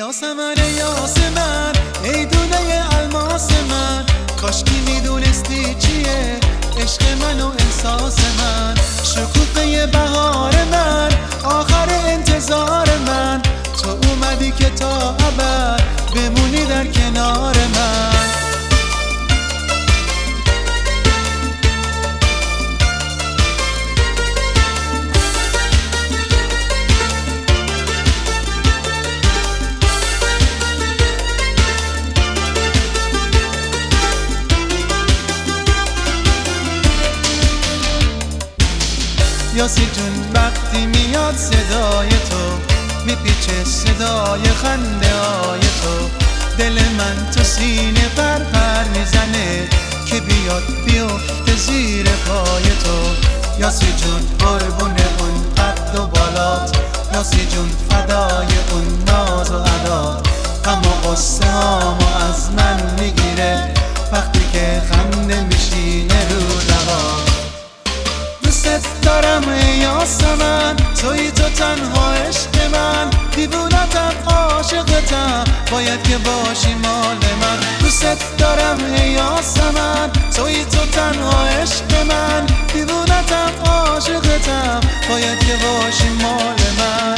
یاسمن یاسمن ای دونه الماس من، کاشکی میدونستی چیه عشق من و احساس من. شکوفه بهار من، آخر انتظار من، تو اومدی که تا ابد بمونی در کنار من. یاسی جون وقتی میاد صدای تو، میپیچه صدای خنده های تو، دل من تو سینه پر پر میزنه که بیاد بیفته زیر پای تو. یاسی جون قربون اون قد و بالات، یاسی جون فدای اون ناز و عدات. غم و غصه هامو از من میگیره وقتی که خنده میشینه رو لبات. دوست دارم ای یاسمن، توی تو تنها عشق من، دیوونتم عاشقتم، باید که باشی مال من. دوست دارم ای یاسمن، توی تو تنها عشق من، دیوونتم عاشقتم، باید که باشی مال من.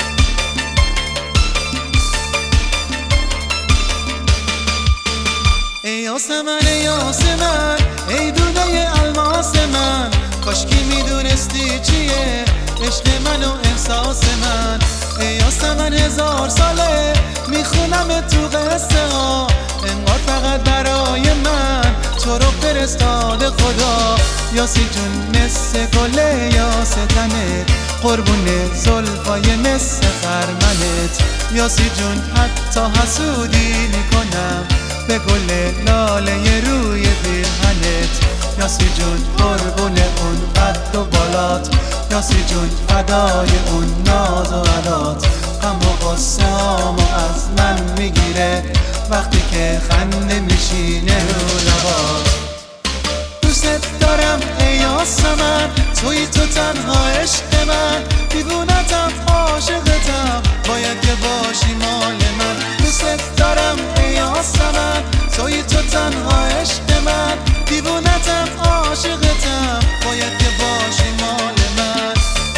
ای یاسمن ای یاسمن ای دونه الماس من، کاشکی میدونستی چیه عشق من و احساس من. ای یاسمن 1000 ساله میخونم تو قصه ها، انگار فقط برای من تو رو فرستاده خدا. یاسی جون مثل گل یاستنت، قربون زلفای مثل خرمنت. یاسی جون حتی حسودی میکنم به گل لاله روی پیرهنت. یاسی جون قربون اون قد و بالات، یاسی جون فدای اون ناز و عدات. غم و غصه هامو از من میگیره وقتی که خنده میشینه رو لبات. دوست دارم ای یاسمن، توی تو تنها عشق من، دیوونتم عاشقتم، باید که باشی مال من. دوست دارم ای یاسمن، توی تو تنها عشق من، دیوونتم عاشقتم، باید که باشی مال من.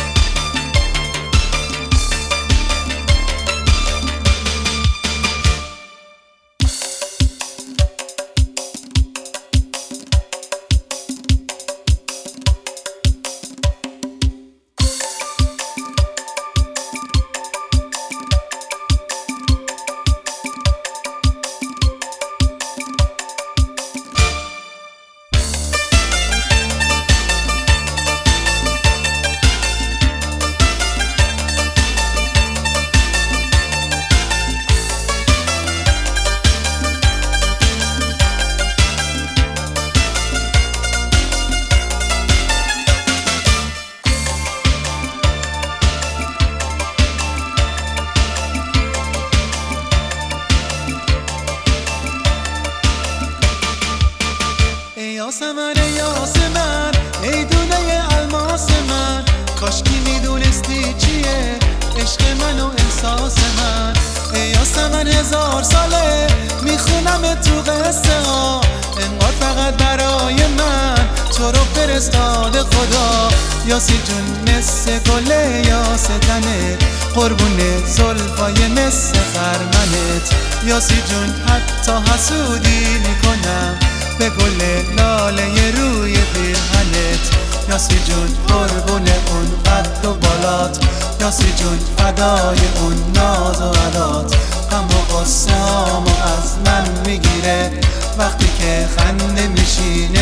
یاسمن یاسمن ای دونه الماس من، کاشکی میدونستی چیه عشق من و احساس من. ای یاسمن 1000 ساله میخونم تو قصه ها، انگار فقط برای من تو رو فرستاده خدا. یاسی جون مثل گل یاستنت، قربون زلفای مثل خرمنت. یاسی جون حتی حسودی میکنم به گل لاله روی پیرهنت. یاسی جون قربون اون قد و بالات، یاسی جون فدای اون ناز و عدات. غم و غصه هامو از من میگیره وقتی که خنده میشینه